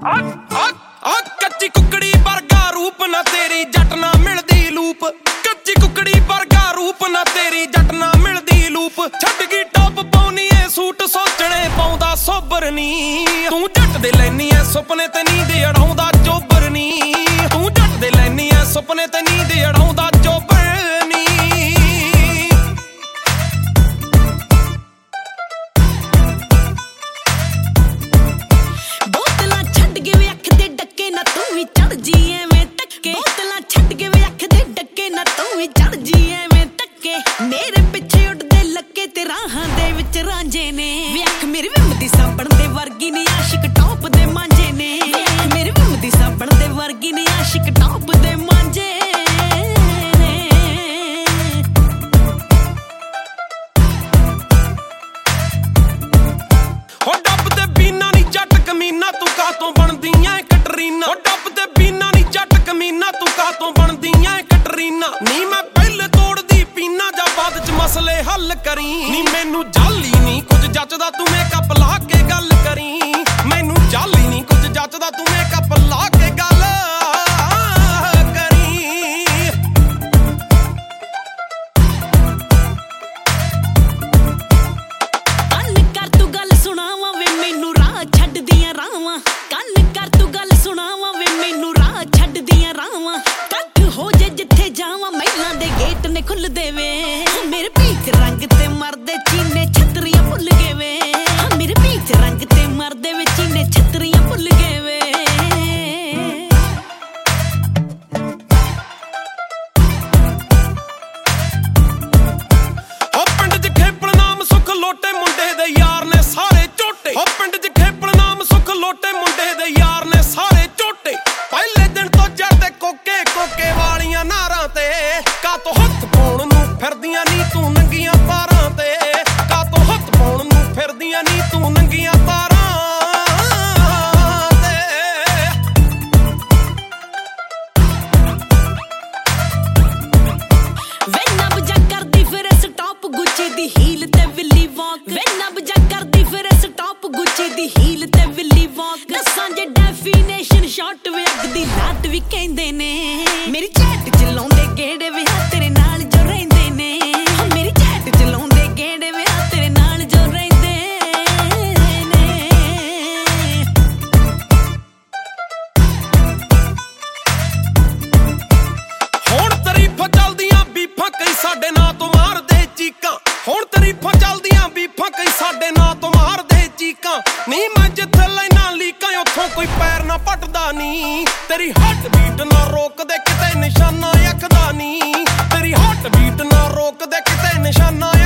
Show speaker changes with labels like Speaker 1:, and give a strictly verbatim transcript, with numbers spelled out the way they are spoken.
Speaker 1: ਆ ਕੱਚੀ ਕੁਕੜੀ ਵਰਗਾ ਰੂਪ ਨਾ ਤੇਰੀ ਜੱਟ ਨਾ ਮਿਲਦੀ ਲੂਪ। ਕੱਚੀ ਕੁਕੜੀ ਵਰਗਾ ਰੂਪ ਨਾ ਤੇਰੀ ਜੱਟ ਨਾ ਮਿਲਦੀ ਲੂਪ। ਛੱਡ ਗਈ ਟੌਪ ਪਾਉਣੀ ਏ ਸੂਟ ਸੋਚਣੇ ਪਾਉਂਦਾ ਸੋਬਰ ਨੀ। ਤੂੰ ਜੱਟ ਦੇ ਲੈਨੀ ਐ ਸੁਪਨੇ ਤੇ ਨੀਂਦ ਅੜਾਉਂਦਾ ਚੋਬਰ ਨੀ। ਤੂੰ ਜੱਟ ਦੇ ਲੈਨੀ ਐ ਸੁਪਨੇ ਤੇ ਨੀਂਦ ਅੜਾਉਂਦਾ ਚੋਬਰ ਨੀ।
Speaker 2: ਬੋਤਲਾਂ ਛੱਡ ਕੇ ਵੇ ਅੱਖ ਦੇ ਡੱਕੇ ਨਾ ਤੂੰ ਵੀ ਚੜ ਜੀ ਐਵੇਂ ਟੱਕੇ। ਬੋਤਲਾਂ ਛੱਡ ਕੇ ਵੇ ਅੱਖ ਦੇ ਡੱਕੇ ਨਾ ਤੂੰ ਵੀ ਚੜ ਜੀ ਐਵੇਂ ਟੱਕੇ। ਮੇਰੇ ਪਿੱਛੇ ਉੱਡਦੇ ਲੱਕੇ ਤੇ ਰਾਹਾਂ ਦੇ ਵਿੱਚ ਰਾਂਝੇ ਨੇ। ਵੇ ਅੱਖ ਮੇਰੀ ਵਿੰਮ ਦੀ ਸਾਬਣ ਦੇ ਵਰਗੀ ਨੀ ਆਸ਼ਿਕ ਟੌਪ ਦੇ ਮਾਂਝੇ ਨੇ। ਵੇ ਅੱਖ ਮੇਰੀ ਵਿੰਮ ਦੀ ਸਾਬਣ ਦੇ ਵਰਗੀ ਨੀ ਆਸ਼ਿਕ ਟੌਪ ਦੇ ਮਾਂਝੇ ਨੇ।
Speaker 1: ਹੋ ਡੱਬ ਤੇ ਬੀਨਾ ਨੀ ਜੱਟ ਕਮੀਨਾ ਤੂੰ ਕਾਹਤੋਂ ਬਣਦੀ ਐ ਕਟਰੀਨਾ। ਹੋ ਡੱਬ ਤੇ ਬੀਨਾ ਨੀ ਜੱਟ ਕਮੀਨਾ ਤੂੰ ਕਾਹਤੋਂ ਬਣਦੀ ਐ ਕਟਰੀਨਾ। ਨੀ ਮੈਂ ਪਹਿਲੇ ਤੋੜਦੀ ਪੀਨਾ ਜਾਂ ਬਾਅਦ ਚ ਮਸਲੇ ਹੱਲ ਕਰੀ। ਨੀ ਮੈਨੂੰ ਜਾਲੀ ਨੀ ਕੁਝ ਜੱਚਦਾ ਤੂੰ ਮੇਕਅਪ ਲਾ ਕੇ ਗੱਲ ਕਰੀ। ਮੈਨੂੰ ਜਾਲੀ ਨੀ ਕੁਝ ਜੱਚਦਾ ਤੂੰ ਮੇਕਅਪ ਲਾ ਕੇ ਗੱਲ ਕਰੀ।
Speaker 2: ਕੰਨ ਕਰ ਤੂੰ ਗੱਲ ਸੁਣਾਵਾਂ ਵੇ ਮੈਨੂੰ ਰਾਹ ਛੱਡਦੀਆਂ ਰਾਵਾਂ। ਕੰਨ ਕਰ ਤੂੰ ਗੱਲ ਸੁਣਾਵਾਂ ਵੇ ਮੈਨੂੰ ਰਾਹ ਛੱਡਦੀਆਂ ਰਾਵਾਂ। ਕੱਖ ਹੋ ਜੇ ਜਿੱਥੇ ਜਾਵਾਂ ਮਹਿਲਾਂ ਦੇ ਗੇਟ ਨੇ ਖੁੱਲਦੇ ਵੇ। ਮੇਰੇ ਪੀਚ ਰੰਗ ਤੇ ਮਰਦੇ ਚੀਨੇ ਛਤਰੀਆਂ ਭੁੱਲ ਗਏ ਵੇ। ਮੇਰੇ ਪੀਚ ਰੰਗ ਤੇ ਮਰਦੇ ਵੇ ਚੀਨੇ ਛਤਰੀਆਂ ਭੁੱਲ ਗਏ ਵੇ।
Speaker 1: ਹੋ ਪਿੰਡ ਚ ਖੇਪਲ ਨਾਮ ਸੁੱਖ ਲੋਟੇ ਮੁੰਡੇ ਦੇ ਯਾਰ ਨੇ ਸਾਰੇ ਝੋਟੇ। ਹੋ ਪਿੰਡ ਚ ਖੇਪਲ ਨਾਮ ਸੁੱਖ ਲੋਟੇ ਮੁੰਡੇ ਦੇ ਯਾਰ ਨੇ ਸਾਰੇ ਝੋਟੇ। ਪਹਿਲੇ ਦਿਨ ਤੋਂ ਚੜਦੇ ਕੋਕੇ ਕੋਕੇ ਵਾਲੀਆਂ ਨਾਰਾਂ ਤੇ। ਕਾਤੋਂ ਹੱਥ ਪਾਉਣ ਨੂੰ ਫਿਰਦੀਆਂ ਨੀ ਤੂੰ ਨੰਗੀਆਂ ਤਾਰਾਂ ਤੇ। ਕਾਤੋਂ ਹੱਥ ਪਾਉਣ ਨੂੰ ਫਿਰਦੀਆਂ ਨੀ ਤੂੰ ਨੰਗੀਆਂ ਤਾਰਾਂ ਤੇ।
Speaker 2: ਵੇ ਨੱਬ ਜਾ ਕਰਦੀ ਫਿਰ ਸਟਾਪ ਗੁੱਚੀ ਦੀ ਹੀਲ ਤੇ ਵਿੱਲੀ ਵਾਕ। ਵੇ ਨੱਬ ਜਾ ਕਰਦੀ ਫਿਰ ਸਟਾਪ ਗੁੱਚੀ ਦੀ ਹੀਲ ਤੇ ਵਿੱਲੀ ਵਾਕ। ਦੱਸਾਂ ਜੇ ਡੈਫੀਨੇਸ਼ਨ ਸ਼ਾਰਟ ਵੇ ਅੱਗ ਦੀ ਲਾਟ ਵੀ ਕਹਿੰਦੇ ਨੇ। ਮੇਰੀ ਚੈਟ ਚ ਲਾਉਂਦੇ ਗੇੜੇ ਵੇ ਤੇਰੇ ਨਾਲ ਜੋ ਰਹਿੰਦੇ ਨੇ। ਮੇਰੀ ਚੈਟ ਚ ਲਾਉਂਦੇ ਗੇੜੇ ਵੇ ਤੇਰੇ ਨਾਲ ਜੋ ਰਹਿੰਦੇ ਨੇ।
Speaker 1: ਹੁਣ ਤਾਰੀਫਾਂ ਚੱਲਦੀਆਂ ਬੀਫਾਂ ਕਈ ਸਾਡੇ ਨਾਂ ਤੋਂ ਮਾਰਦੇ ਚੀਕਾਂ। ਹੁਣ ਤਾਰੀਫਾਂ ਚੱਲਦੀਆਂ ਬੀਫਾਂ ਕਈ ਸਾਡੇ ਨਾਂ ਤੋਂ ਮਾਰਦੇ ਚੀਕਾਂ। ਨੀ ਮੈਂ ਜਿੱਥੇ ਲੈਣਾ ਲੀਕਾਂ ਉੱਥੋਂ ਕੋਈ ਪੈਰ ਨਾ ਪੱਟਦਾ ਨੀ। ਤੇਰੀ ਹੱਟ ਬੀਟ ਨਾ ਰੋਕਦੇ ਕਿਤੇ ਨਿਸ਼ਾਨਾ ਅੱਖਦਾ ਨੀ। ਤੇਰੀ ਹੱਟ ਬੀਟ ਨਾ ਰੋਕਦੇ ਕਿਤੇ ਨਿਸ਼ਾਨਾ